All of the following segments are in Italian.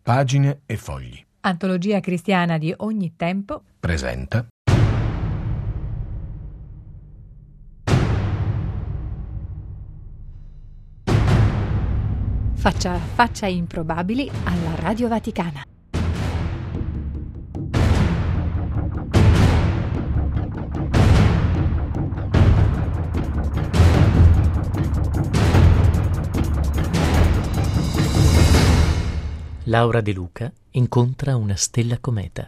Pagine e fogli. Antologia cristiana di ogni tempo Presenta Faccia a faccia improbabili alla Radio Vaticana. Laura De Luca incontra una stella cometa.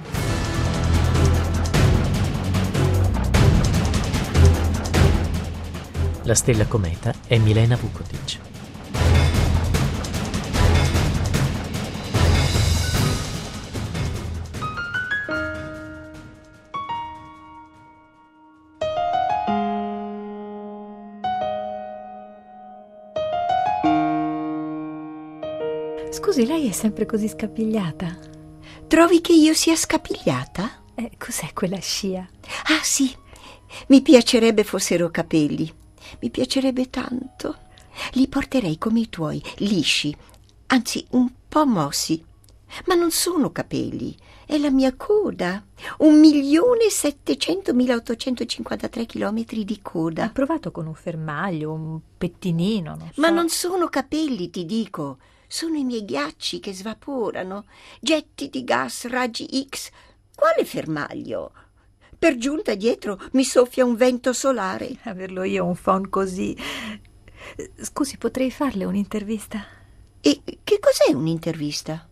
La stella cometa è Milena Vukotic. Scusi, lei è sempre così scapigliata? Trovi che io sia scapigliata? Cos'è quella scia? Ah sì, mi piacerebbe fossero capelli. Mi piacerebbe tanto. Li porterei come i tuoi, lisci, anzi un po' mossi. Ma non sono capelli, è la mia coda. 1.700.853 chilometri di coda. Ha provato con un fermaglio, un pettinino, non so. Ma non sono capelli, ti dico. Sono i miei ghiacci che svaporano, getti di gas, raggi X. Quale fermaglio? Per giunta dietro mi soffia un vento solare. Averlo io un phon così. Scusi, potrei farle un'intervista? E che cos'è un'intervista?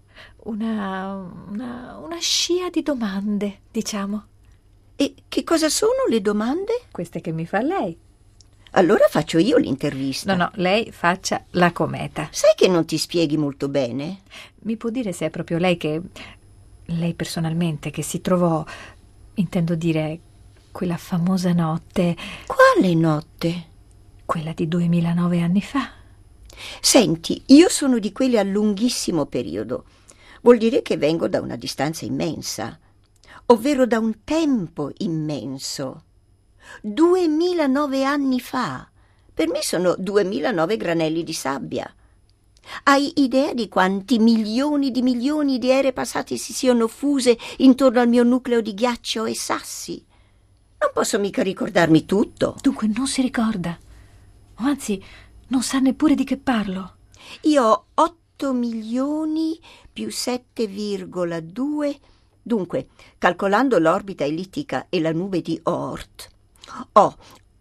Una scia di domande, diciamo. E che cosa sono le domande? Queste che mi fa lei. Allora faccio io l'intervista. No, lei faccia la cometa. Sai che non ti spieghi molto bene? Mi può dire se è proprio lei personalmente, che si trovò, intendo dire, quella famosa notte. Quale notte? Quella di 2009 anni fa. Senti, io sono di quelle a lunghissimo periodo. Vuol dire che vengo da una distanza immensa, ovvero da un tempo immenso. 2009 anni fa. Per me sono 2009 granelli di sabbia. Hai idea di quanti milioni di ere passate si siano fuse intorno al mio nucleo di ghiaccio e sassi? Non posso mica ricordarmi tutto. Dunque non si ricorda, o anzi non sa neppure di che parlo. Io ho 8 milioni più 7,2. Dunque, calcolando l'orbita ellittica e la nube di Oort, ho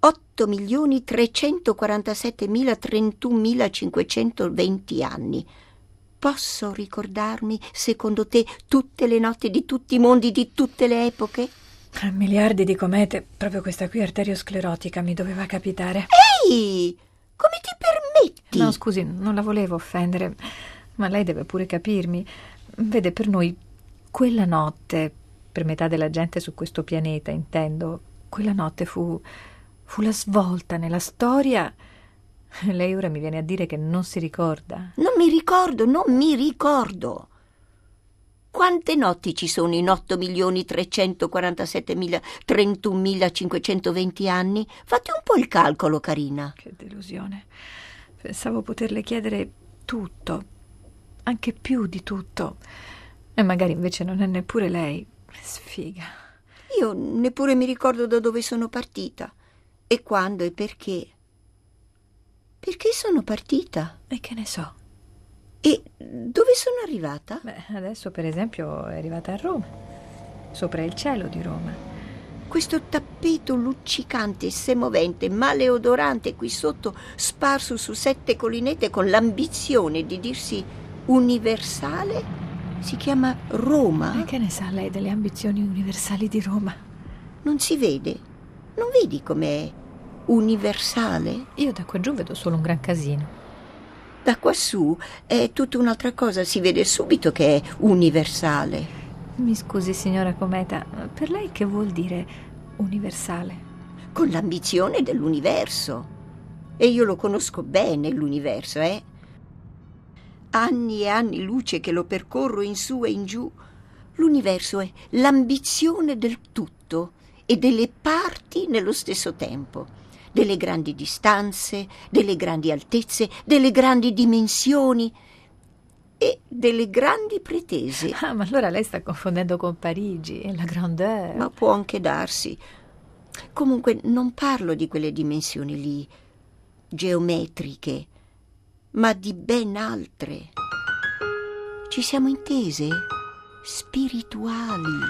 8.347.031.520 anni. Posso ricordarmi, secondo te, tutte le notti di tutti i mondi di tutte le epoche? Miliardi di comete, proprio questa qui arteriosclerotica mi doveva capitare. Ehi, come ti permetti? No, scusi, non la volevo offendere, ma lei deve pure capirmi. Vede, per noi quella notte, per metà della gente su questo pianeta, intendo, quella notte fu la svolta nella storia. Lei ora mi viene a dire che non si ricorda. Non mi ricordo. Quante notti ci sono in 8.347.031.520 anni? Fate un po' il calcolo, carina. Che delusione. Pensavo poterle chiedere tutto, anche più di tutto. E magari invece non è neppure lei. Sfiga. Io neppure mi ricordo da dove sono partita. E quando e perché. Perché sono partita? E che ne so. E dove sono arrivata? Adesso per esempio è arrivata a Roma, sopra il cielo di Roma. Questo tappeto luccicante e semovente, maleodorante qui sotto, sparso su 7 collinette con l'ambizione di dirsi universale, si chiama Roma. E che ne sa lei delle ambizioni universali di Roma? Non si vede? Non vedi com'è universale? Io da qua giù vedo solo un gran casino. Da quassù è tutta un'altra cosa, si vede subito che è universale. Mi scusi, signora Cometa, per lei che vuol dire universale? Con l'ambizione dell'universo. E io lo conosco bene, l'universo, Anni e anni luce che lo percorro in su e in giù. L'universo è l'ambizione del tutto e delle parti nello stesso tempo. Delle grandi distanze, delle grandi altezze, delle grandi dimensioni. e delle grandi pretese. Ah, ma allora lei sta confondendo con Parigi e la grandeur. Ma può anche darsi. Comunque non parlo di quelle dimensioni lì, geometriche, ma di ben altre. Ci siamo intese? Spirituali.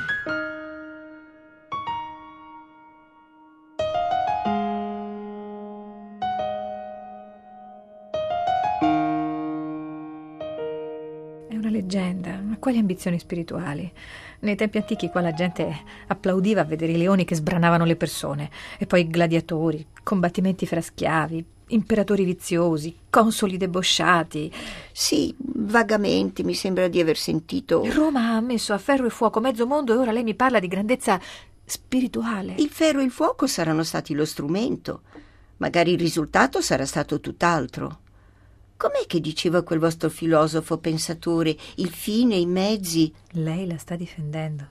È una leggenda, ma quali ambizioni spirituali? Nei tempi antichi qua la gente applaudiva a vedere i leoni che sbranavano le persone, e poi gladiatori, combattimenti fra schiavi, imperatori viziosi, consoli debosciati. Sì, vagamente mi sembra di aver sentito. Roma ha messo a ferro e fuoco mezzo mondo e ora lei mi parla di grandezza spirituale. Il ferro e il fuoco saranno stati lo strumento. Magari il risultato sarà stato tutt'altro. Com'è che diceva quel vostro filosofo pensatore, il fine, i mezzi? Lei la sta difendendo.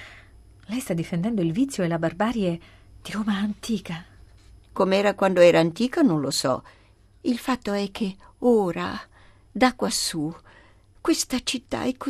Lei sta difendendo il vizio e la barbarie di Roma antica. Com'era quando era antica non lo so. Il fatto è che ora, da quassù, questa città è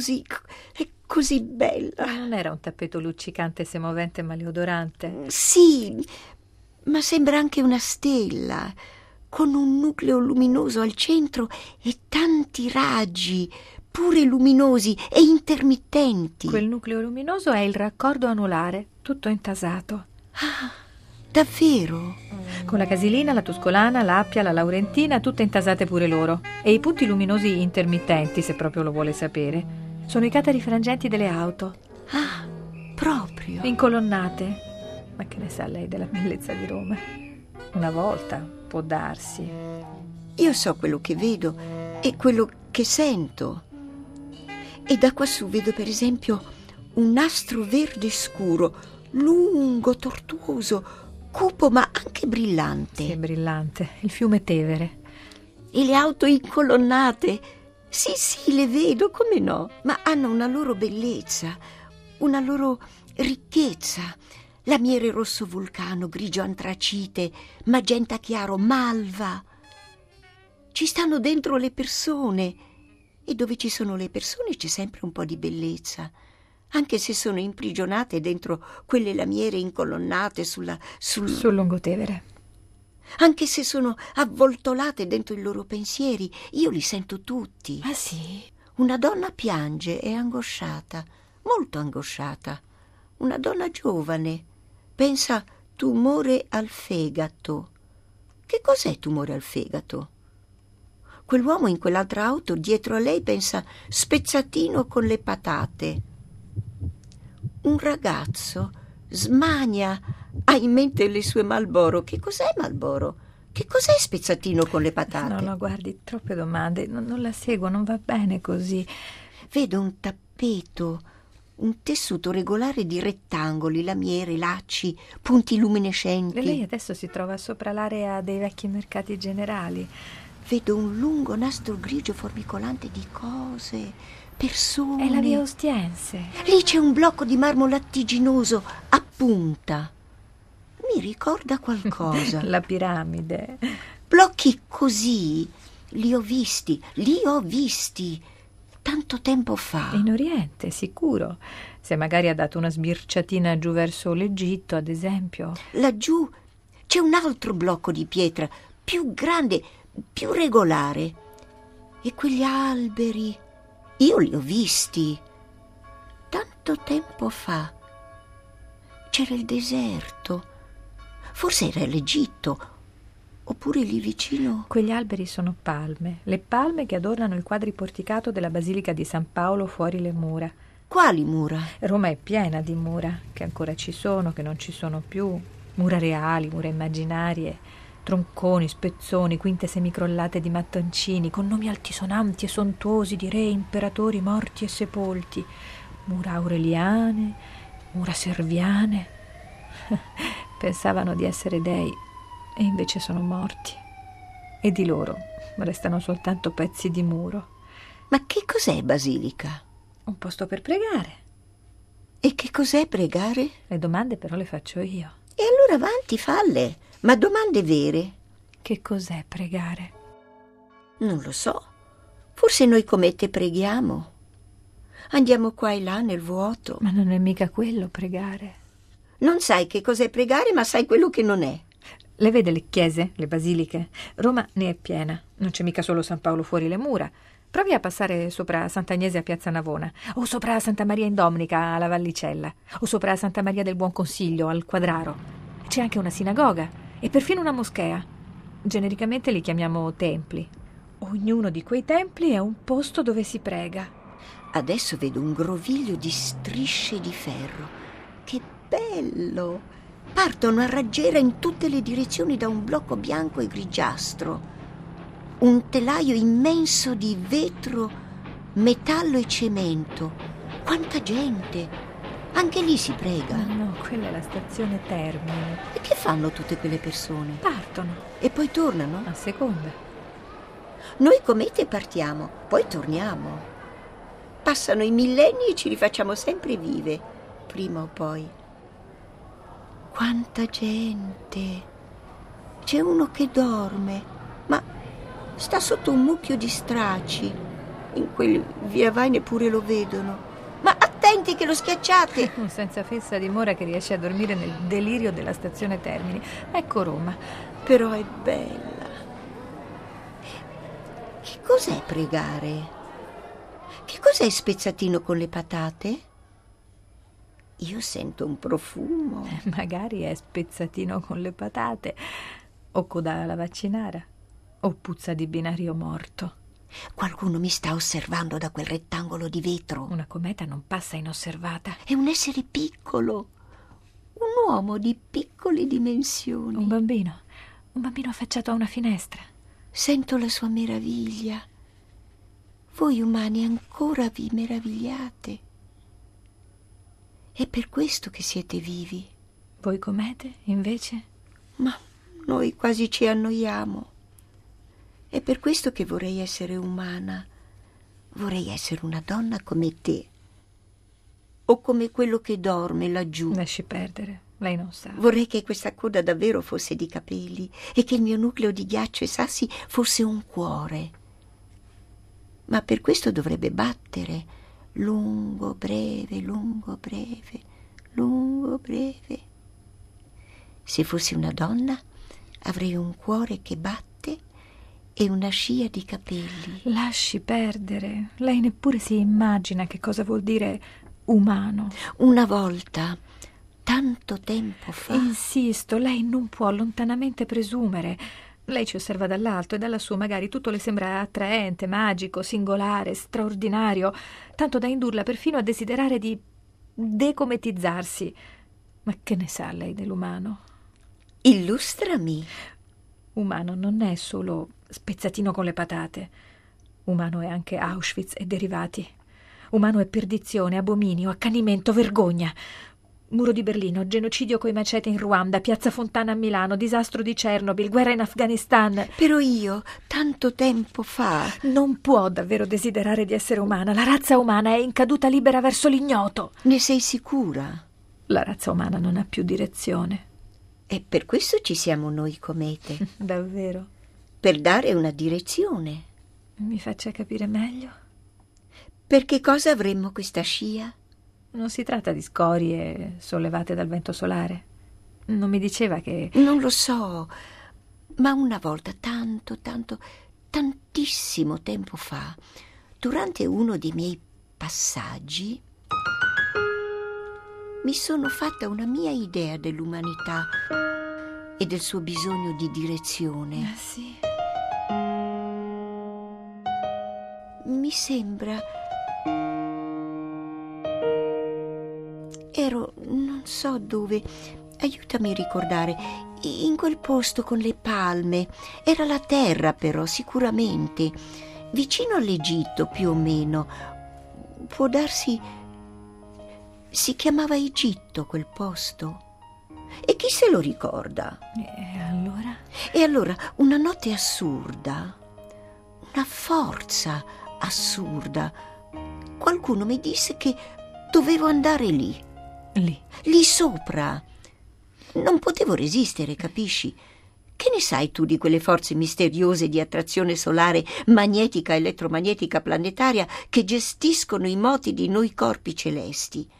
così bella. Non era un tappeto luccicante, semovente e maleodorante? Sì, ma sembra anche una stella, con un nucleo luminoso al centro e tanti raggi, pure luminosi e intermittenti. Quel nucleo luminoso è il raccordo anulare, tutto intasato. Ah, davvero? Con la casilina, la tuscolana, l'appia, la laurentina, tutte intasate pure loro. E i punti luminosi intermittenti, se proprio lo vuole sapere, sono i catari frangenti delle auto. Ah, proprio. Incolonnate. Ma che ne sa lei della bellezza di Roma? Una volta, può darsi. Io so quello che vedo e quello che sento. E da quassù vedo per esempio un nastro verde scuro, lungo, tortuoso, cupo ma anche brillante. Sì, è brillante. Il fiume Tevere. E le auto incolonnate? Sì, le vedo, come no? Ma hanno una loro bellezza, una loro ricchezza. Lamiere rosso vulcano, grigio antracite, magenta chiaro, malva. Ci stanno dentro le persone. E dove ci sono le persone c'è sempre un po' di bellezza. Anche se sono imprigionate dentro quelle lamiere incolonnate sul Lungotevere. Anche se sono avvoltolate dentro i loro pensieri, io li sento tutti. Ah sì? Una donna piange, è angosciata, molto angosciata. Una donna giovane. Pensa tumore al fegato. Che cos'è tumore al fegato? Quell'uomo in quell'altra auto dietro a lei pensa spezzatino con le patate. Un ragazzo smania, ha in mente le sue Marlboro. Che cos'è Marlboro? Che cos'è spezzatino con le patate? No, guardi, troppe domande. Non la seguo, non va bene così. Vedo un tappeto, un tessuto regolare di rettangoli, lamiere, lacci, punti luminescenti. E lei adesso si trova sopra l'area dei vecchi mercati generali. Vedo un lungo nastro grigio formicolante di cose, persone. È la via Ostiense. Lì c'è un blocco di marmo lattiginoso a punta. Mi ricorda qualcosa. La piramide. Blocchi così li ho visti tanto tempo fa. In Oriente, sicuro. Se magari ha dato una sbirciatina giù verso l'Egitto, ad esempio. Laggiù c'è un altro blocco di pietra, più grande, più regolare. E quegli alberi, io li ho visti tanto tempo fa. C'era il deserto, forse era l'Egitto, oppure lì vicino. Quegli alberi sono palme, le palme che adornano il quadriporticato della Basilica di San Paolo fuori le mura. Quali mura? Roma è piena di mura, che ancora ci sono, che non ci sono più. Mura reali, mura immaginarie, tronconi, spezzoni, quinte semicrollate di mattoncini, con nomi altisonanti e sontuosi di re, imperatori morti e sepolti. Mura aureliane, mura serviane. Pensavano di essere dei e invece sono morti. E di loro restano soltanto pezzi di muro. Ma che cos'è Basilica? Un posto per pregare. E che cos'è pregare? Le domande però le faccio io. E allora avanti, falle, ma domande vere. Che cos'è pregare? Non lo so. Forse noi comete preghiamo. Andiamo qua e là nel vuoto. Ma non è mica quello pregare. Non sai che cos'è pregare, ma sai quello che non è. Le vede le chiese, le basiliche? Roma ne è piena. Non c'è mica solo San Paolo fuori le mura. Provi a passare sopra Sant'Agnese a Piazza Navona, o sopra Santa Maria in Dominica alla Vallicella, o sopra Santa Maria del Buon Consiglio al Quadraro. C'è anche una sinagoga e perfino una moschea. Genericamente li chiamiamo templi. Ognuno di quei templi è un posto dove si prega. Adesso vedo un groviglio di strisce di ferro. Che bello! Partono a raggiera in tutte le direzioni da un blocco bianco e grigiastro. Un telaio immenso di vetro, metallo e cemento. Quanta gente! Anche lì si prega. No, quella è la stazione Termini. E che fanno tutte quelle persone? Partono E poi tornano? a seconda. Noi comete partiamo, poi torniamo. Passano i millenni e ci rifacciamo sempre vive, prima o poi. Quanta gente! C'è uno che dorme, ma sta sotto un mucchio di stracci. In quel via vai neppure lo vedono. Ma attenti che lo schiacciate! Un senza fissa dimora che riesce a dormire nel delirio della stazione Termini. Ecco Roma. Però è bella. Che cos'è pregare? Che cos'è spezzatino con le patate? Io sento un profumo. Magari è spezzatino con le patate, o coda alla vaccinara, o puzza di binario morto. Qualcuno mi sta osservando da quel rettangolo di vetro. Una cometa non passa inosservata. È un essere piccolo, un uomo di piccole dimensioni. Un bambino affacciato a una finestra. Sento la sua meraviglia. Voi umani ancora vi meravigliate. È per questo che siete vivi. Voi comete, invece? Ma noi quasi ci annoiamo. È per questo che vorrei essere umana. Vorrei essere una donna come te. O come quello che dorme laggiù. Lasci perdere, lei non sa. Vorrei che questa coda davvero fosse di capelli e che il mio nucleo di ghiaccio e sassi fosse un cuore. Ma per questo dovrebbe battere lungo, breve, lungo, breve, lungo, breve. Se fossi una donna, avrei un cuore che batte e una scia di capelli. Lasci perdere. Lei neppure si immagina che cosa vuol dire umano. Una volta, tanto tempo fa. Insisto, lei non può lontanamente presumere. Lei ci osserva dall'alto e dalla sua magari tutto le sembra attraente, magico, singolare, straordinario, tanto da indurla perfino a desiderare di decometizzarsi. Ma che ne sa lei dell'umano? Illustrami. Umano non è solo spezzatino con le patate. Umano è anche Auschwitz e derivati. Umano è perdizione, abominio, accanimento, vergogna. Muro di Berlino, genocidio coi macete in Ruanda, Piazza Fontana a Milano, disastro di Chernobyl, guerra in Afghanistan. Però io, tanto tempo fa... Non può davvero desiderare di essere umana. La razza umana è in caduta libera verso l'ignoto. Ne sei sicura? La razza umana non ha più direzione. E per questo ci siamo noi comete. Davvero? Per dare una direzione. Mi faccia capire meglio? Per che cosa avremmo questa scia? Non si tratta di scorie sollevate dal vento solare. Non mi diceva che... Non lo so, ma una volta, tantissimo tempo fa, durante uno dei miei passaggi, mi sono fatta una mia idea dell'umanità e del suo bisogno di direzione. Ah, sì? Mi sembra... Ero, non so dove, aiutami a ricordare, in quel posto con le palme. Era la terra però, sicuramente, vicino all'Egitto più o meno. Può darsi... Si chiamava Egitto quel posto. E chi se lo ricorda? E allora? E allora, una notte assurda, una forza assurda, qualcuno mi disse che dovevo andare lì. Lì sopra. Non potevo resistere, capisci? Che ne sai tu di quelle forze misteriose di attrazione solare, magnetica, elettromagnetica, planetaria che gestiscono i moti di noi corpi celesti?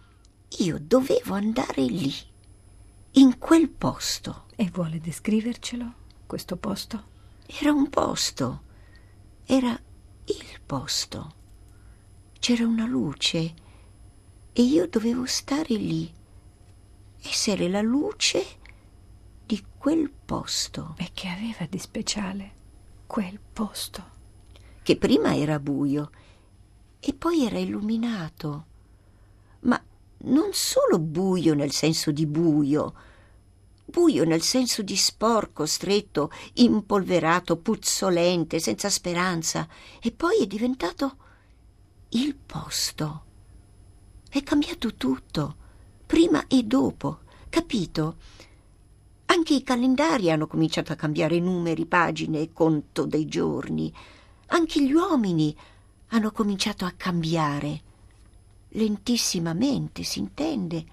Io dovevo andare lì, in quel posto. E vuole descrivercelo, questo posto? Era un posto, era il posto. C'era una luce e io dovevo stare lì, essere la luce di quel posto. E che aveva di speciale quel posto? Che prima era buio e poi era illuminato. Ma non solo buio nel senso di buio nel senso di sporco, stretto, impolverato, puzzolente, senza speranza. E poi è diventato il posto. È cambiato tutto, prima e dopo, capito? Anche i calendari hanno cominciato a cambiare numeri, pagine e conto dei giorni. Anche gli uomini hanno cominciato a cambiare. Lentissimamente, si intende,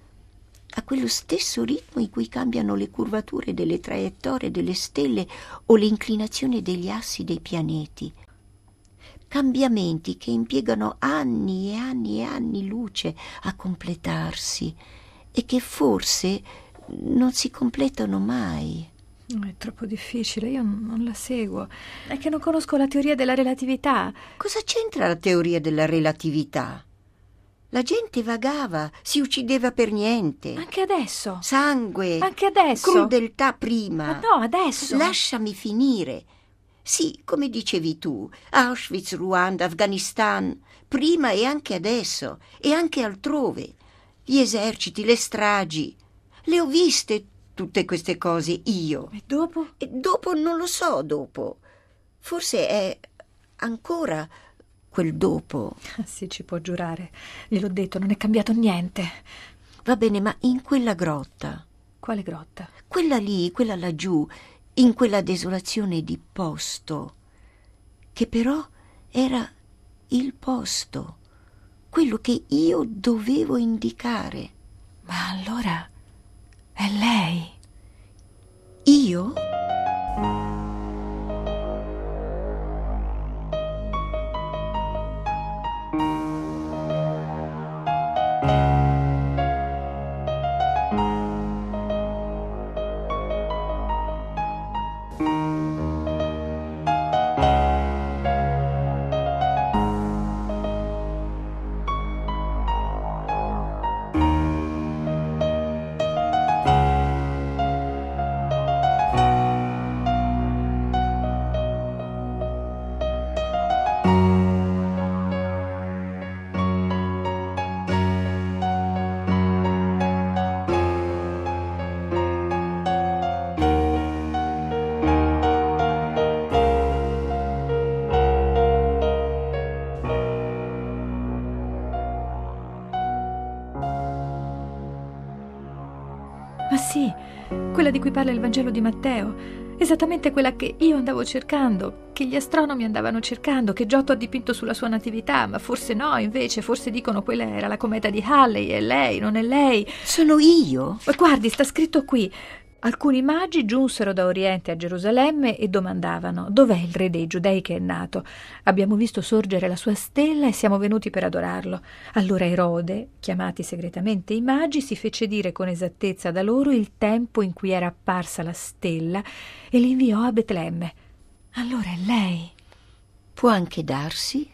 a quello stesso ritmo in cui cambiano le curvature delle traiettorie delle stelle o l'inclinazione degli assi dei pianeti. Cambiamenti che impiegano anni e anni e anni luce a completarsi e che forse non si completano mai. È troppo difficile, io non la seguo. È che non conosco la teoria della relatività. Cosa c'entra la teoria della relatività? La gente vagava, si uccideva per niente. Anche adesso. Sangue. Anche adesso. Crudeltà prima. Ma no, adesso. Lasciami finire. Sì, come dicevi tu, Auschwitz, Ruanda, Afghanistan, prima e anche adesso, e anche altrove. Gli eserciti, le stragi. Le ho viste tutte queste cose io. E dopo? E dopo non lo so, dopo. Forse è ancora quel dopo. Sì, ci può giurare. Gliel'ho detto, non è cambiato niente. Va bene, ma in quella grotta. Quale grotta? Quella lì, quella laggiù, in quella desolazione di posto, che però era il posto, quello che io dovevo indicare. Ma allora è lei? Io? Ma sì, quella di cui parla il Vangelo di Matteo. Esattamente quella che io andavo cercando, che gli astronomi andavano cercando, che Giotto ha dipinto sulla sua natività, ma forse no, invece, forse dicono quella era la cometa di Halley, è lei, non è lei. Sono io? Ma guardi, sta scritto qui. Alcuni magi giunsero da Oriente a Gerusalemme e domandavano: dov'è il re dei Giudei che è nato? Abbiamo visto sorgere la sua stella e siamo venuti per adorarlo. Allora Erode, chiamati segretamente i magi, si fece dire con esattezza da loro il tempo in cui era apparsa la stella e li inviò a Betlemme. Allora è lei. Può anche darsi.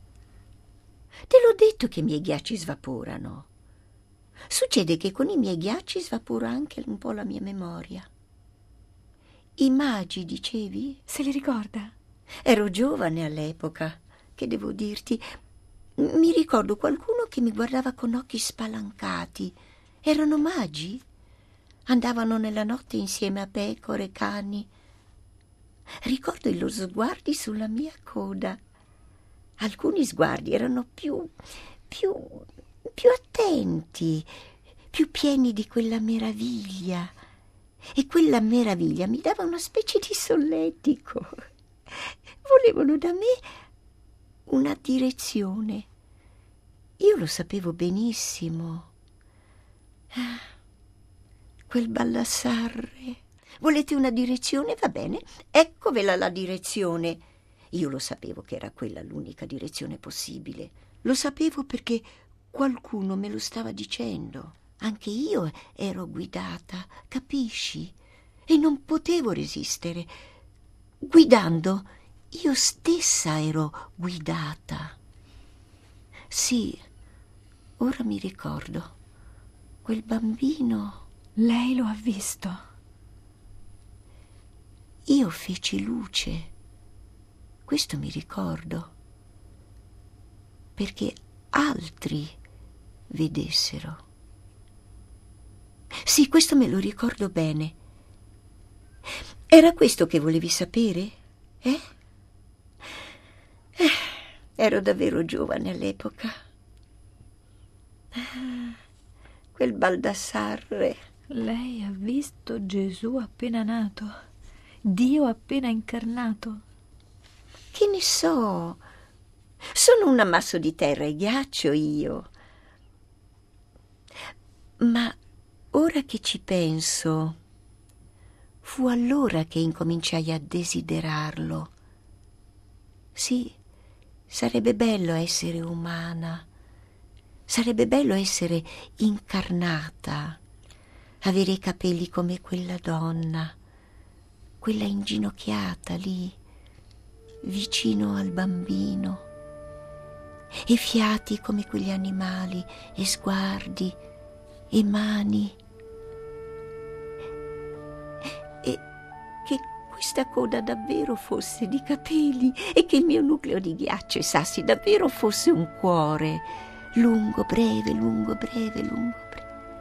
Te l'ho detto che i miei ghiacci svaporano. Succede che con i miei ghiacci svapora anche un po' la mia memoria. I magi, dicevi? Se li ricorda? Ero giovane all'epoca, che devo dirti. Mi ricordo qualcuno che mi guardava con occhi spalancati. Erano magi? Andavano nella notte insieme a pecore e cani. Ricordo i loro sguardi sulla mia coda. Alcuni sguardi erano più attenti, più pieni di quella meraviglia. E quella meraviglia mi dava una specie di solletico. Volevano da me una direzione. Io lo sapevo benissimo. Quel Ballassarre, Volete una direzione? Va bene, eccovela la direzione. Io lo sapevo che era quella l'unica direzione possibile. Lo sapevo perché qualcuno me lo stava dicendo. Anche io ero guidata, capisci? E non potevo resistere. Guidando, io stessa ero guidata. Sì, ora mi ricordo. Quel bambino... Lei lo ha visto? Io feci luce. Questo mi ricordo. Perché altri vedessero. Sì, questo me lo ricordo bene. Era questo che volevi sapere? Ero davvero giovane all'epoca. Quel Baldassarre. Lei ha visto Gesù appena nato, Dio appena incarnato. Che ne so? Sono un ammasso di terra e ghiaccio io. Ma ora che ci penso, fu allora che incominciai a desiderarlo. Sì, sarebbe bello essere umana, sarebbe bello essere incarnata, avere i capelli come quella donna, quella inginocchiata lì, vicino al bambino, e fiati come quegli animali, e sguardi, e mani, e che questa coda davvero fosse di capelli, e che il mio nucleo di ghiaccio e sassi davvero fosse un cuore, lungo, breve, lungo, breve, lungo, breve.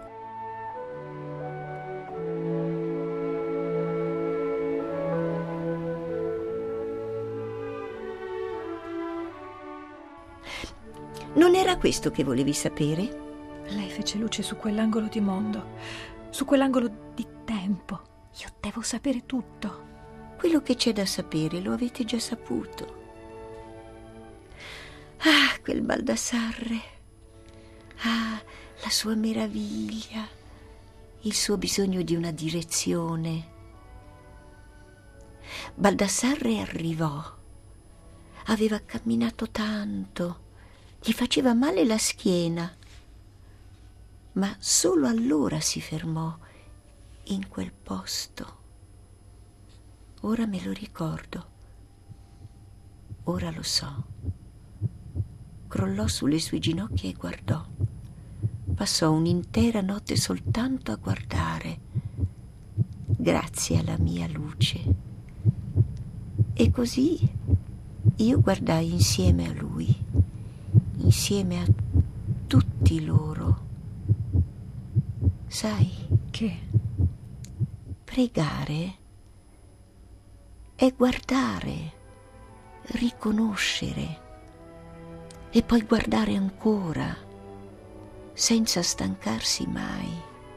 Non era questo che volevi sapere? Lei fece luce su quell'angolo di mondo, su quell'angolo di tempo. Io devo sapere tutto. Quello che c'è da sapere lo avete già saputo. Ah, quel Baldassarre. Ah, la sua meraviglia, il suo bisogno di una direzione. Baldassarre arrivò. Aveva camminato tanto, gli faceva male la schiena, ma solo allora si fermò in quel posto. Ora me lo ricordo, ora lo so. Crollò sulle sue ginocchia e guardò. Passò un'intera notte soltanto a guardare, grazie alla mia luce. E così io guardai insieme a lui, insieme a tutti loro. Sai Che? pregare è guardare, riconoscere e poi guardare ancora, senza stancarsi mai.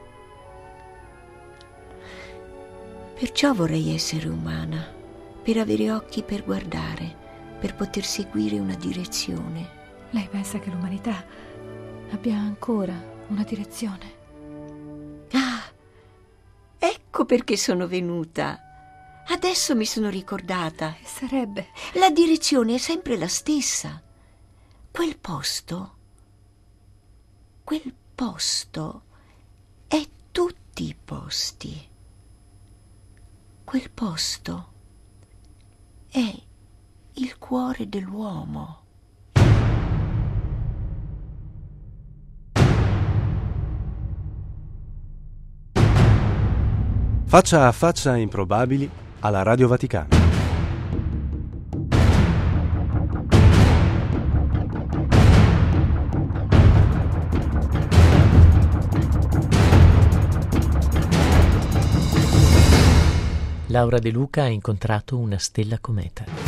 Perciò vorrei essere umana, per avere occhi per guardare, per poter seguire una direzione. Lei pensa che l'umanità abbia ancora una direzione? Ah, ecco perché sono venuta. Adesso mi sono ricordata. Sarebbe. La direzione è sempre la stessa. Quel posto è tutti i posti. Quel posto è il cuore dell'uomo. Faccia a faccia improbabili alla Radio Vaticana. Laura De Luca ha incontrato una stella cometa.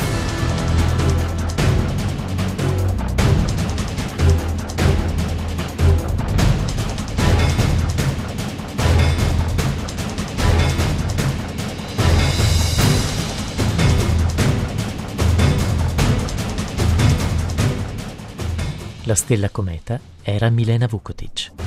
La stella cometa era Milena Vukotic.